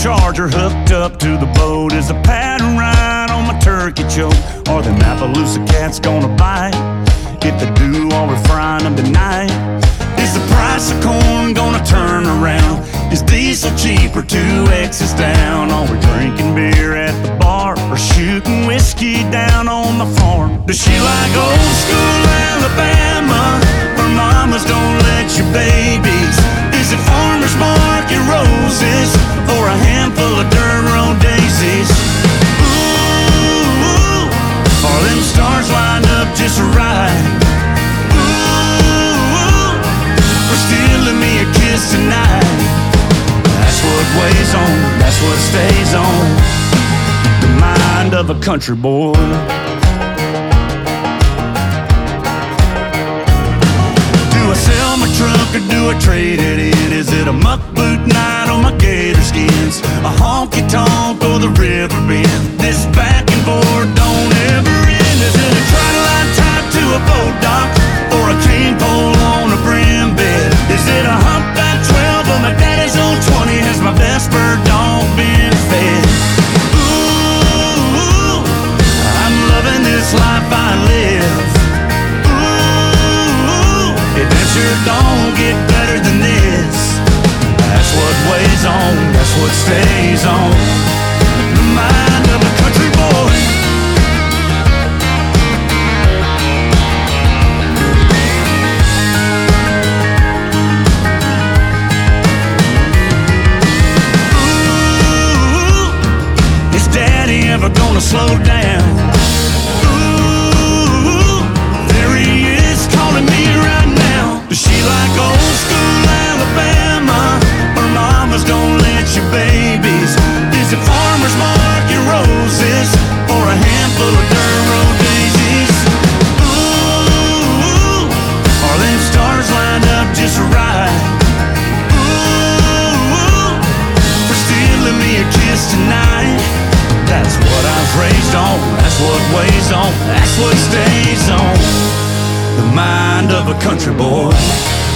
Charger hooked up to the boat? Is the pattern right on my turkey choke? Are them Appaloosa cats gonna bite if they do while we're frying them tonight? Is the price of corn gonna turn around? Is diesel cheap or 2X's down? Are we drinking beer at the bar or shooting whiskey down on the farm? Does she like old school Alabama, where mamas don't let your babies? Is it farmer's market roses or a handful of dirt road daisies? Ooh, are them stars lined up just right? Ooh, for stealing me a kiss tonight. That's what weighs on, that's what stays on the mind of a country boy. Do I sell my truck or do I trade it in? Is it a muck boot night on my gator skins? A honky tonk or the river bend? This back and forth don't ever end. Is it a tri-line tied to a boat dock or a cane pole on a brim bed? Is it a humpback 12 or my daddy's old 20? Has my best bird dog been fed? Ooh, I'm loving this life I live. Ooh, it sure don't get better than this. That's what weighs on, that's what stays on the mind of a country boy. Never gonna slow down. Ooh, there he is calling me right now. Does she like old school Alabama, or mamas don't let your babies? Is it farmer's market roses or a handful of dirt road daisies? Ooh, are them stars lined up just right? Ooh, for stealing me a kiss tonight. That's what I've raised on, that's what weighs on, that's what stays on the mind of a country boy.